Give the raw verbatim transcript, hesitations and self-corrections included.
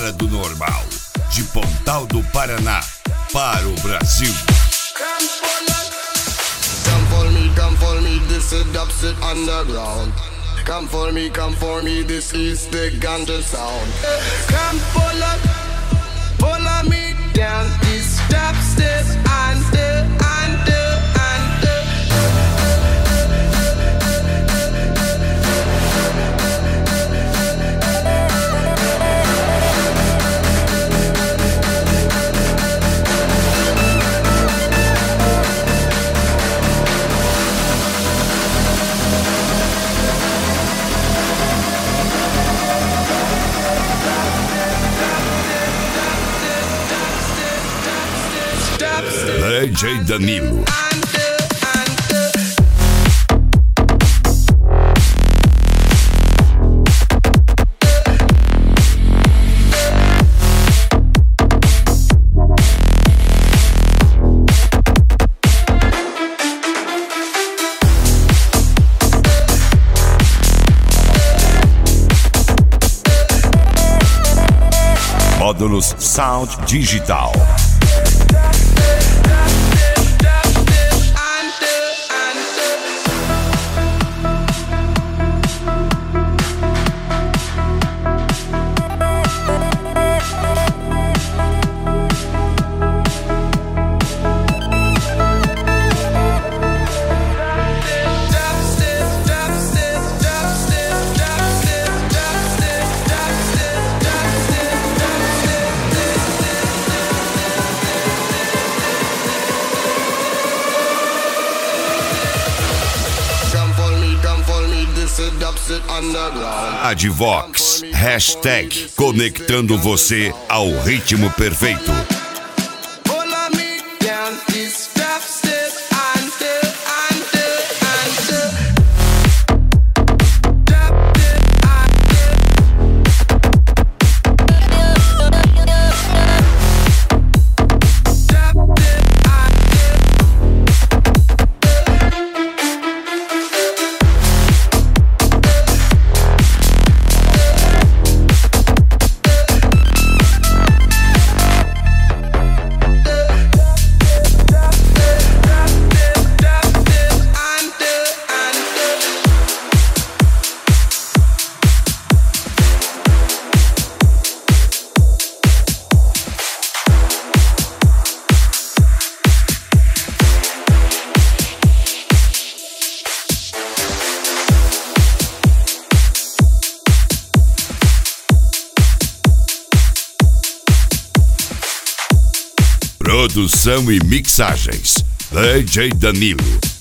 fora do normal. De Pontal do Paraná para o Brasil. Come for me, come for me, this is Dubstep Underground. Come for me, come for me, this is the ganja sound. Come follow, follow me down this Dubstep Under, Under, Under. D J Danilo. Módulos Sound Digital. Advox, hashtag conectando você ao ritmo perfeito. Produção e mixagens D J Danilo.